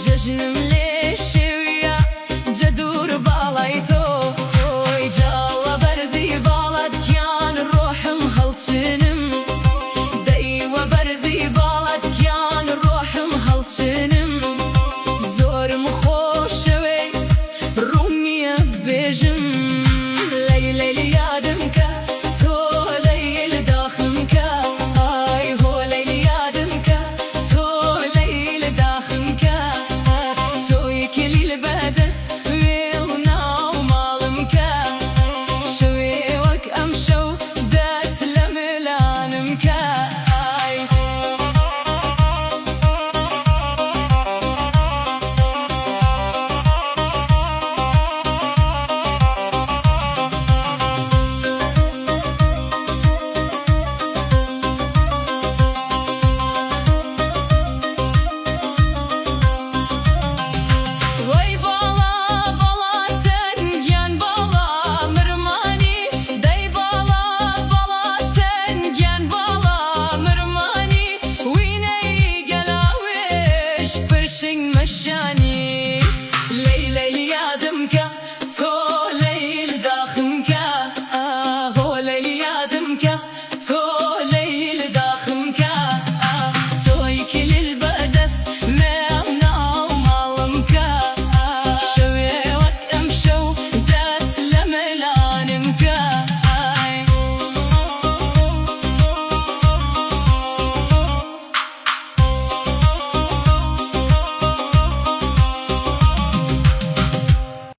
جەژنم لێ شێویە جەدور باڵای تۆ جاوە بەرزی باڵات گیان ڕۆحم هەڵچنم دەیوە بەرزی باڵات گیان ڕۆحم هەڵچنم زۆرم خۆشەوەی ڕوونیە بێژم لەیل یادم کە تۆ لەیل داخم کە ئای هۆ لەیل یادم کە تۆ لەیل داخم کە تۆی کلیل بەدەست وێ و ناو ماڵم کە شەوێ وەک ئەم شەو دەست لە ملانم کە مشان